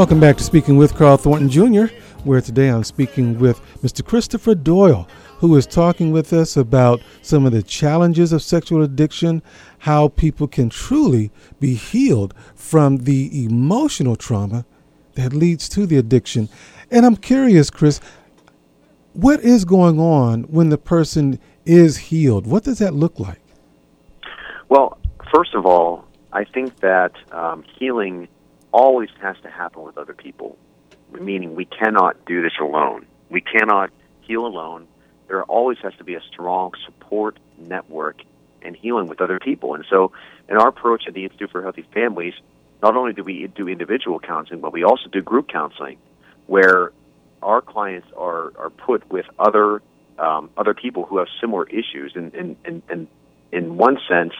Welcome back to Speaking with Carl Thornton Jr., where today I'm speaking with Mr. Christopher Doyle, who is talking with us about some of the challenges of sexual addiction, how people can truly be healed from the emotional trauma that leads to the addiction. And I'm curious, Chris, what is going on when the person is healed? What does that look like? Well, first of all, I think that healing always has to happen with other people, meaning we cannot do this alone. We cannot heal alone. There always has to be a strong support network and healing with other people. And so in our approach at the Institute for Healthy Families, not only do we do individual counseling, but we also do group counseling where our clients are put with other people who have similar issues. And in one sense,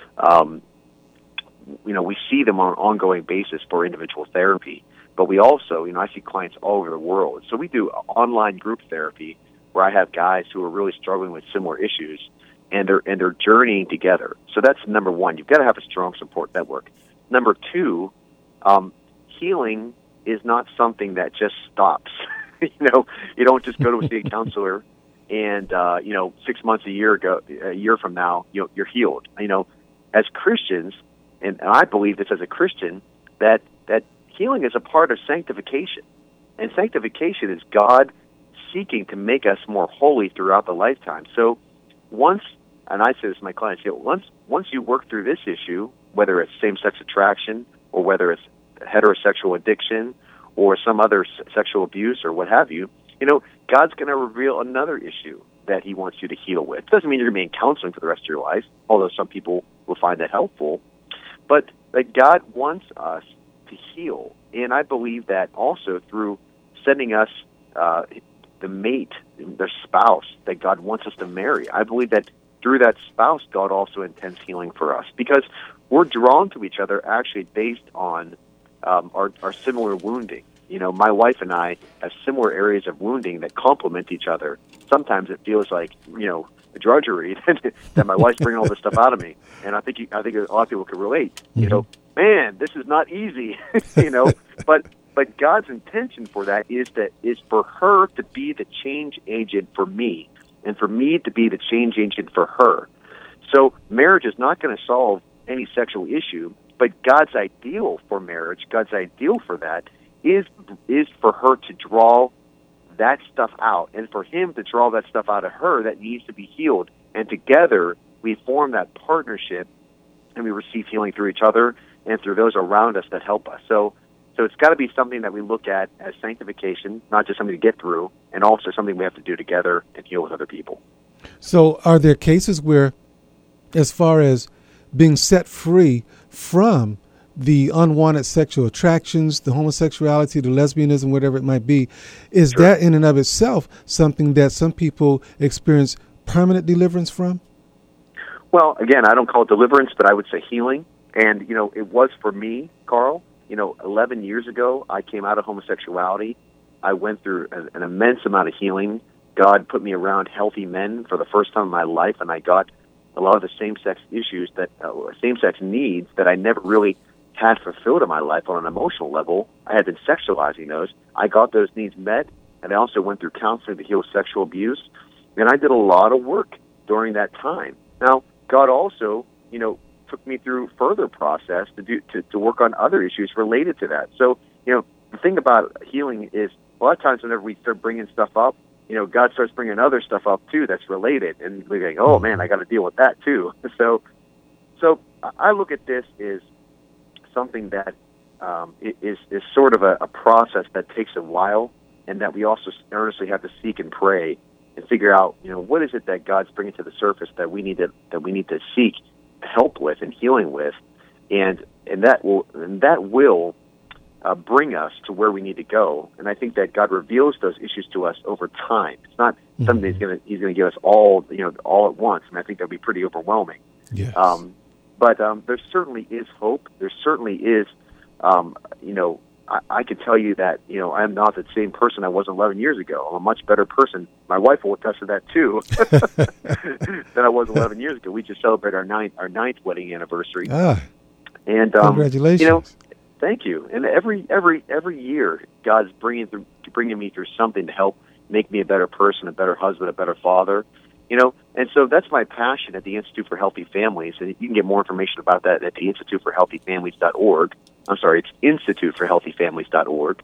we see them on an ongoing basis for individual therapy, but we also, I see clients all over the world. So we do online group therapy where I have guys who are really struggling with similar issues, and they're journeying together. So that's number one. You've got to have a strong support network. Number two, healing is not something that just stops. You don't just go to see a counselor and 6 months, a year from now, you're healed. As Christians, and I believe this as a Christian, that healing is a part of sanctification. And sanctification is God seeking to make us more holy throughout the lifetime. So once, and I say this to my clients, once you work through this issue, whether it's same-sex attraction or whether it's heterosexual addiction or some other sexual abuse or what have you, God's going to reveal another issue that he wants you to heal with. It doesn't mean you're going to be in counseling for the rest of your life, although some people will find that helpful. But God wants us to heal. And I believe that also through sending us the mate, the spouse that God wants us to marry. I believe that through that spouse, God also intends healing for us because we're drawn to each other actually based on our similar wounding. My wife and I have similar areas of wounding that complement each other. Sometimes it feels like, a drudgery that my wife's bringing all this stuff out of me. And I think a lot of people can relate. Mm-hmm. Man, this is not easy, But God's intention for that is for her to be the change agent for me and for me to be the change agent for her. So marriage is not going to solve any sexual issue, but God's ideal for marriage, God's ideal for that is for her to draw that stuff out and for him to draw that stuff out of her that needs to be healed. And together we form that partnership and we receive healing through each other and through those around us that help us. So it's got to be something that we look at as sanctification, not just something to get through, and also something we have to do together and heal with other people. So are there cases where, as far as being set free from the unwanted sexual attractions, the homosexuality, the lesbianism, whatever it might be, is Sure. that in and of itself something that some people experience permanent deliverance from? Well, again, I don't call it deliverance, but I would say healing. And, it was for me, Carl. 11 years ago, I came out of homosexuality. I went through an immense amount of healing. God put me around healthy men for the first time in my life, and I got a lot of the same-sex issues same-sex needs that I never really had fulfilled in my life on an emotional level. I had been sexualizing those. I got those needs met, and I also went through counseling to heal sexual abuse. And I did a lot of work during that time. Now, God also, took me through further process to work on other issues related to that. So, the thing about healing is a lot of times whenever we start bringing stuff up, God starts bringing other stuff up too that's related, and we're like, oh man, I got to deal with that too. So I look at this as something that is sort of a process that takes a while, and that we also earnestly have to seek and pray and figure out, what is it that God's bringing to the surface that we need to seek help with and healing with, and that will bring us to where we need to go. And I think that God reveals those issues to us over time. It's not something He's going to give us all at once. And I think that would be pretty overwhelming. Yes. But there certainly is hope. There certainly is, I could tell you that, I'm not the same person I was 11 years ago. I'm a much better person. My wife will attest to that too, than I was 11 years ago. We just celebrated our ninth wedding anniversary. And congratulations. Thank you. And every year, God's bringing me through something to help make me a better person, a better husband, a better father. And so that's my passion at the Institute for Healthy Families. And you can get more information about that at the instituteforhealthyfamilies.org. I'm sorry, it's instituteforhealthyfamilies.org.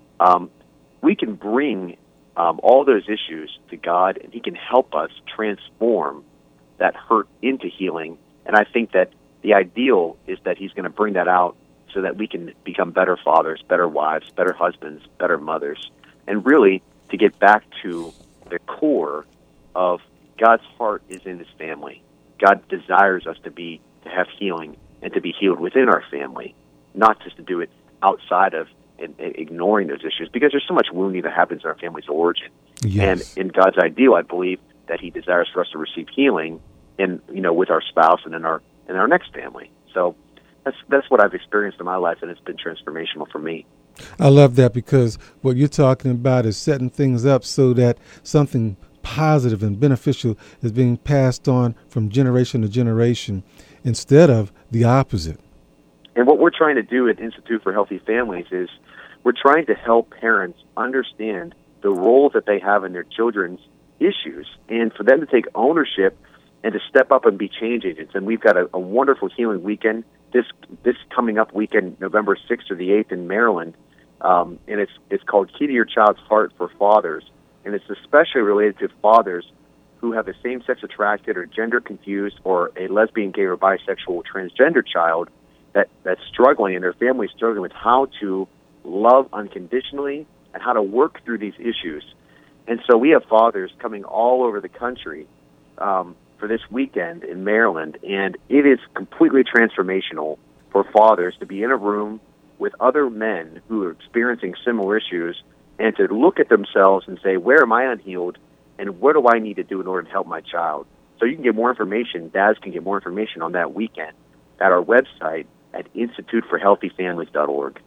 We can bring all those issues to God, and He can help us transform that hurt into healing. And I think that the ideal is that He's going to bring that out so that we can become better fathers, better wives, better husbands, better mothers, and really to get back to the core of God's heart is in His family. God desires us to have healing and to be healed within our family, not just to do it outside of and ignoring those issues, because there's so much wounding that happens in our family's origin. Yes. And in God's ideal, I believe that He desires for us to receive healing with our spouse and in our next family. So that's what I've experienced in my life, and it's been transformational for me. I love that, because what you're talking about is setting things up so that something positive and beneficial is being passed on from generation to generation instead of the opposite. And what we're trying to do at Institute for Healthy Families is we're trying to help parents understand the role that they have in their children's issues, and for them to take ownership and to step up and be change agents. And we've got a wonderful healing weekend this coming up weekend, November 6th or the 8th in Maryland, and it's called Key to Your Child's Heart for Fathers, and it's especially related to fathers who have a same-sex attracted or gender confused or a lesbian, gay, or bisexual or transgender child that's struggling, and their family's struggling with how to love unconditionally and how to work through these issues. And so we have fathers coming all over the country for this weekend in Maryland, and it is completely transformational for fathers to be in a room with other men who are experiencing similar issues and to look at themselves and say, where am I unhealed, and what do I need to do in order to help my child? So you can get more information, dads can get more information on that weekend at our website at instituteforhealthyfamilies.org.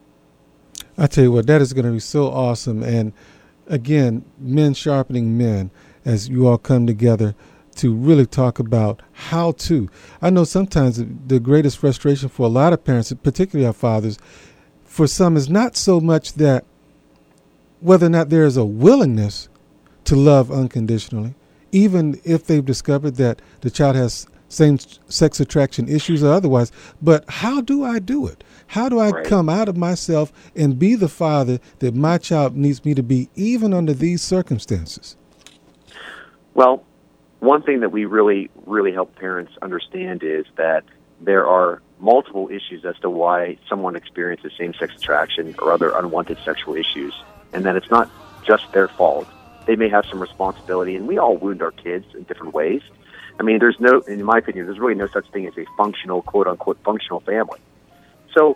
I tell you what, that is going to be so awesome. And again, men sharpening men as you all come together to really talk about how to. I know sometimes the greatest frustration for a lot of parents, particularly our fathers, for some is not so much that whether or not there is a willingness to love unconditionally, even if they've discovered that the child has same-sex attraction issues or otherwise, but how do I do it? How do I come out of myself and be the father that my child needs me to be, even under these circumstances? Well, one thing that we really, really help parents understand is that there are multiple issues as to why someone experiences same-sex attraction or other unwanted sexual issues, and that it's not just their fault. They may have some responsibility, and we all wound our kids in different ways. I mean, in my opinion, there's really no such thing as a functional, quote-unquote, functional family. So,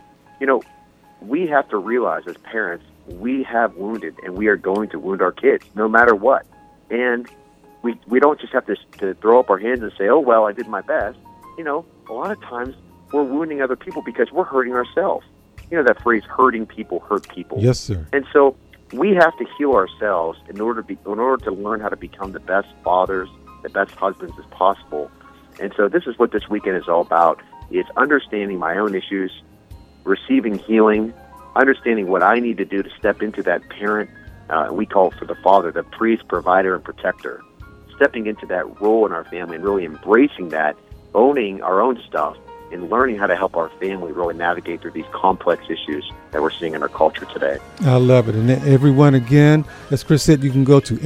we have to realize as parents, we have wounded, and we are going to wound our kids no matter what. And we don't just have to throw up our hands and say, oh, well, I did my best. A lot of times we're wounding other people because we're hurting ourselves. That phrase, hurting people hurt people. Yes, sir. And so we have to heal ourselves in order to learn how to become the best fathers, the best husbands as possible. And so this is what this weekend is all about. It's understanding my own issues, receiving healing, understanding what I need to do to step into that parent, we call it for the father, the priest, provider, and protector. Stepping into that role in our family and really embracing that, owning our own stuff, and learning how to help our family really navigate through these complex issues that we're seeing in our culture today. I love it. And everyone, again, as Chris said, you can go to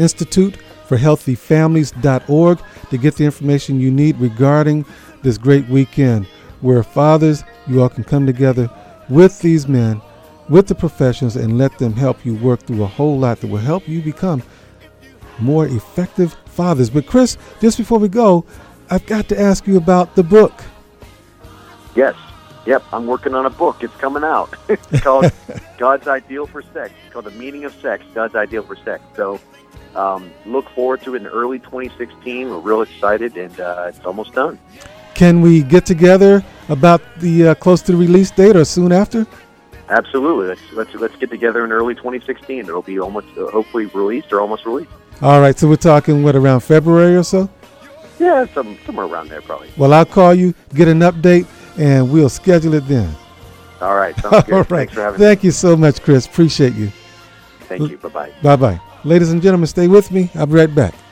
instituteforhealthyfamilies.org to get the information you need regarding this great weekend where fathers, you all can come together with these men, with the professionals, and let them help you work through a whole lot that will help you become more effective fathers. But Chris, just before we go, I've got to ask you about the book. Yes. Yep, I'm working on a book. It's coming out. It's called God's Ideal for Sex. It's called The Meaning of Sex, God's Ideal for Sex. So look forward to it in early 2016. We're real excited, and it's almost done. Can we get together about the close to the release date or soon after? Absolutely. Let's get together in early 2016. It'll be almost hopefully released or almost released. All right, so we're talking, around February or so? Yeah, somewhere around there probably. Well, I'll call you, get an update, and we'll schedule it then. All right. Sounds good. All right. Thanks for having me. Thank you so much, Chris. Appreciate you. Thank you. Bye-bye. Bye-bye. Ladies and gentlemen, stay with me. I'll be right back.